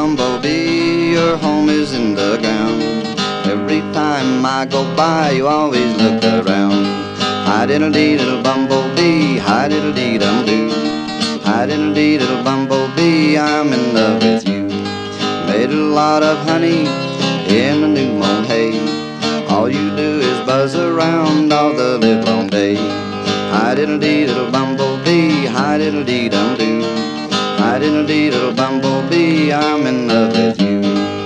bumblebee, your home is in the ground. Every time I go by, you always look around. Hi-diddle-dee-diddle bumblebee, hi-diddle-dee-dum-doo. Hi-diddle-dee-diddle bumblebee, I'm in love with you. Made a lot of honey in the new mown hay. All you do is buzz around all the livelong day. Hi-diddle-dee-diddle bumblebee, hi-diddle-dee-dum-doo. Hi-diddle-dee-diddle bumblebee, I'm in love with you.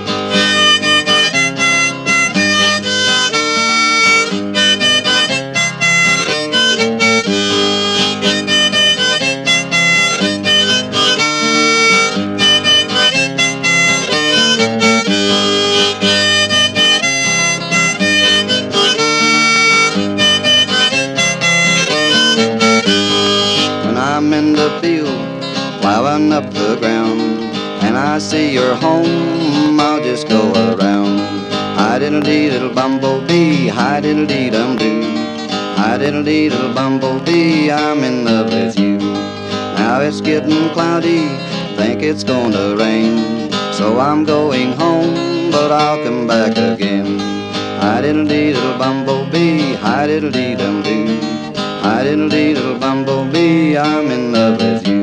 I'm in the field, plowing up the ground, and I see your home, I'll just go around. Hi-diddle-dee-diddle bumblebee, hi-diddle-dee-dum-doo. Hi-diddle-dee-diddle bumblebee, I'm in love with you. Now it's getting cloudy, think it's gonna rain, so I'm going home, but I'll come back again. Hi-diddle-dee-diddle bumblebee, hi-diddle-dee-dum-doo. Hi-diddle-dee-diddle bumblebee, I'm in love with you.